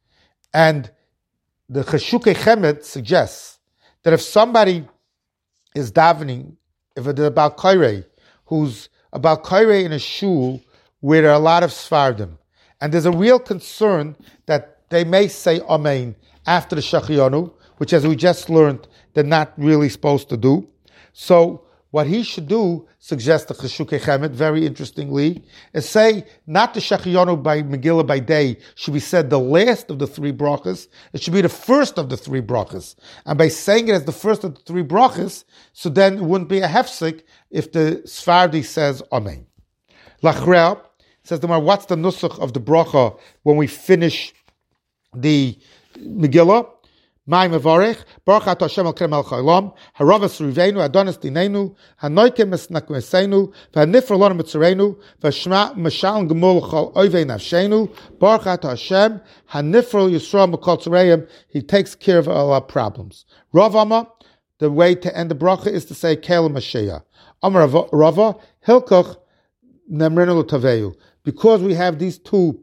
And the Cheshukei Chemed suggests that if somebody is davening, if it's about Kairei, who's about Kairei in a shul where there are a lot of Sfardim, and there's a real concern that they may say Amen after the Shachiyanu, which, as we just learned, they're not really supposed to do. So what he should do, suggests the Cheshukei Chemed, very interestingly, is say not the Shachiyanu by Megillah by day should be said the last of the 3 brachas, it should be the first of the 3 brachas. And by saying it as the first of the 3 brachas, so then it wouldn't be a hefsek if the Sfardi says Amen. Lachrel says, what's the nusach of the bracha when we finish the Megillah? Mai mevarech, Baruch Atah Hashem Elokeinu melech haolam, haravas riveinu, Adonis dinenu, hanoikem esnakmeseinu, v'hanifra lanu mitzareinu, v'shma mashal gemul chol oivei nafshenu, Baruch Atah Hashem, hanifra Yisrael mekol tzareim, he takes care of all our problems. Rav Amar, the way to end the bracha is to say Kel Mashiach. Amar Rava, Hilkoch nemrenu l'taveu. Because we have these two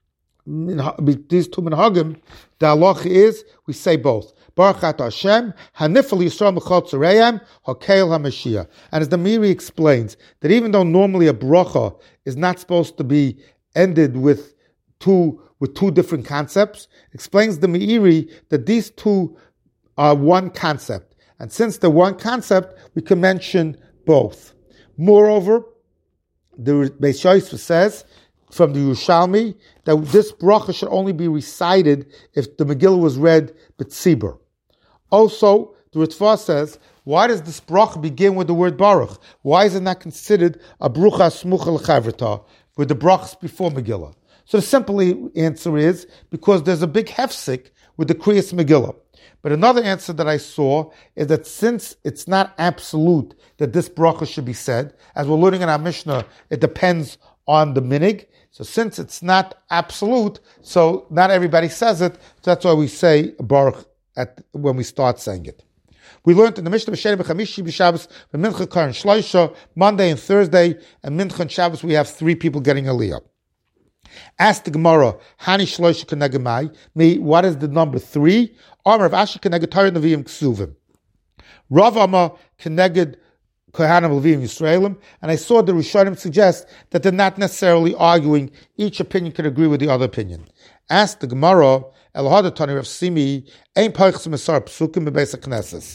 minhagim, the halacha is we say both. Baruch Atah Hashem, Hanifal Yisrael Mechol Tzareim, Hakel HaMashiach. And as the Meiri explains, that even though normally a bracha is not supposed to be ended with two different concepts, explains the Meiri that these 2 are one concept. And since they're one concept, we can mention both. Moreover, the Beis Yosef says from the Yerushalmi that this bracha should only be recited if the Megillah was read b'tzibur. Also, the Ritva says, why does this bracha begin with the word Baruch? Why is it not considered a brucha smucha l'chavrita with the brachas before Megillah? So the simple answer is because there's a big hefsek with the Kriyas Megillah. But another answer that I saw is that since it's not absolute that this bracha should be said, as we're learning in our Mishnah, it depends on the minig. So since it's not absolute, so not everybody says it. So that's why we say baruch when we start saying it. We learned in the Mishnah B'Sheni B'Chamishi B'Shabbos B'Mincha Karen Shloisha, Monday and Thursday, and Mincha and Shabbos we have 3 people getting aliyah. Ask the Gemara, Hani Shloisha Kenegamai, me, what is the number 3? Amar of Asher Keneged Torah Neviim Ksuvim. Rav Amar Keneged Kohanim Levim Yisraelim, and I saw the Rishonim suggest that they're not necessarily arguing. Each opinion can agree with the other opinion. Ask the Gemara, Elohad Tani Rav Simi, Ein Peichs Mesar Psukim Bebeis HaKnesses.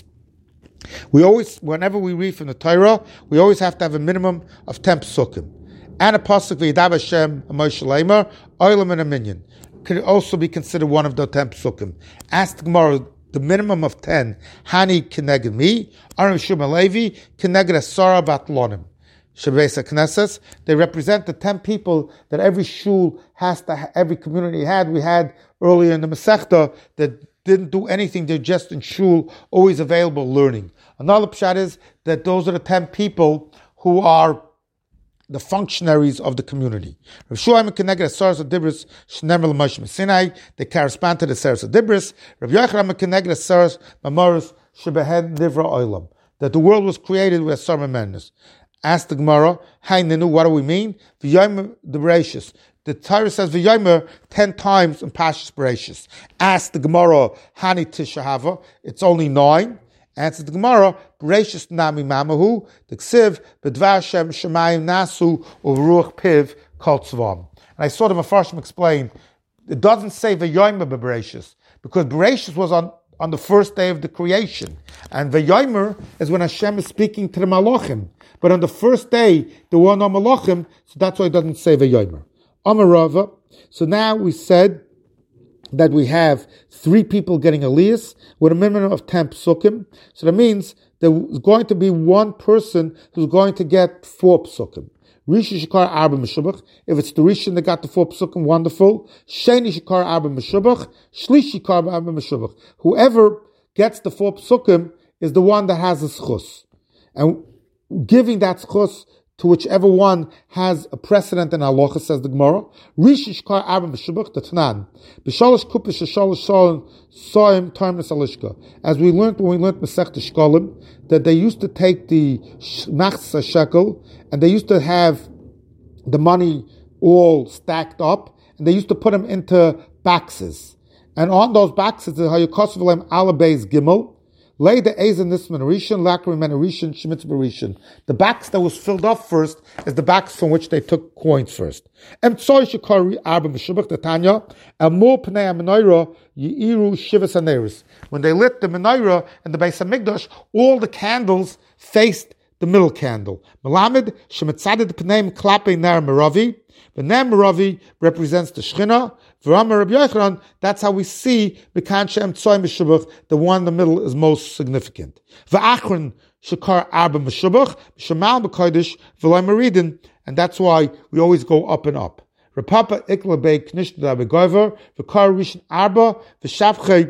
We always, whenever we read from the Torah, we always have to have a minimum of 10 psukim. And a pasuk v'yidav Hashem Moshe Leimer, Oilam and a minyan could also be considered one of the 10 psukim. Ask the Gemara, the minimum of 10, Hani Keneged me, Aram Shuma Levi, Keneged Asara Bat Lonim. Shebeis HaKnesses, they represent the 10 people that every shul has to, every community had. We had earlier in the Masechta that didn't do anything, they're just in shul, always available learning. Another pshat is that those are the 10 people who are the functionaries of the community. Rav Shuaim Keneged Asaras Adibris Shnemer L'Moshe Sinai, they correspond to the Asaras Adibris. Rav Yochanan Keneged Asaras Mamoros Shebehen Nivra Oilam, that the world was created with Asar Memenus. Ask the Gemara, Hai Ninu, what do we mean? V'yomer the Bereshis. The Torah says V'yomer 10 times in Pashas Bereshis. Ask the Gemara, Hani Tishahava, it's only 9. Answer the Gemara, Bereshis Nami Mamahu, the Ksiv, B'dvar Shem Shemayim Nasu, U'ruach Piv Kol Tzvam. And I saw the Mefarshim explain, it doesn't say V'yomer Bereshis, because Bereshis was on the first day of the creation. And V'yomer is when Hashem is speaking to the Malachim. But on the first day, there were no Malachim, so that's why it doesn't say V'yomer. Amar Rava. So now we said that we have 3 people getting aliyas with a minimum of 10 psukim. So that means there's going to be one person who's going to get 4 psukim. Rishi Shikar Arba Meshubach. If it's the Rishon that got the 4 psukim, wonderful. Sheni Shikar Arba Meshubach. Shlishi Shikar Arba Meshubach. Whoever gets the 4 psukim is the one that has a schus. And giving that schus to whichever one has a precedent in halacha, says the Gemara. Rishi Shkar Arba Meshubach the Tanan. B'shalosh kupish shalosh shalom soim tarnas alishka. As we learned when we learned Masechta Shkolim, that they used to take the machzah shekel and they used to have the money all stacked up and they used to put them into boxes. And on those boxes, the Hayakosov Alem Alabeis Gimel, lay the Ezen Nisman Rishon, Lakrim and Rishon, Shemitz Rishon. The box that was filled up first is the box from which they took coins first. Emtsoy Shikari Arba Meshubach the Tanya, Amur Pnei HaMenorah Yi'iru Shivas HaNeiros. When they lit the menorah and the Beis HaMikdash, all the candles faced the middle candle. Melamed Shemitzadet Pneim Klape Ner Meravi. The Ner Meravi represents the Shechina. V'Amar Rabbi Yochanan, that's how we see B'Kanshe Emtsoy Meshubach, the one in the middle is most significant. V'Achron Shekar Arba Meshubach, Shemal B'Kodesh V'Loi Meridin, and that's why we always go up and up. Rapapa Ikla Bei Knishta Begover, V'Kar Rishon Arba, V'Shavchei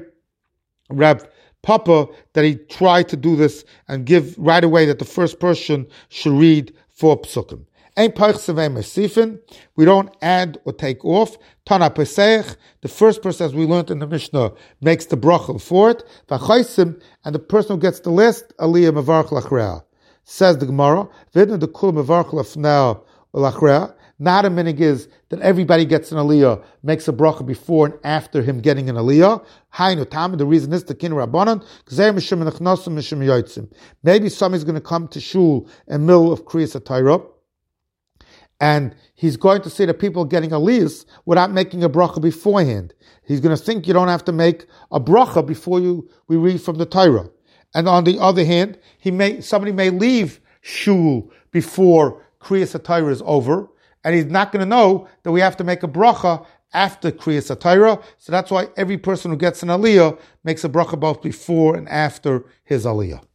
Reb Papa, that he tried to do this and give right away that the first person should read 4 psukim. We don't add or take off. Tana Pesach, the first person, as we learned in the Mishnah, makes the bracha for it. And the person who gets the list, Aliyah Mevarch Lachrea. Says the Gemara, Vidna the Kul Mevarch Lafnea Lachrea. Not a minig is that everybody gets an aliyah, makes a bracha before and after him getting an aliyah. Hainu tam, the reason is the kin rabbanon, maybe somebody's going to come to shul in middle of Kriyas HaTorah, and he's going to see the people getting aliyahs without making a bracha beforehand. He's going to think you don't have to make a bracha before we read from the Torah. And on the other hand, somebody may leave shul before Kriyas HaTorah is over, and he's not going to know that we have to make a bracha after Kriyas HaTorah. So that's why every person who gets an aliyah makes a bracha both before and after his aliyah.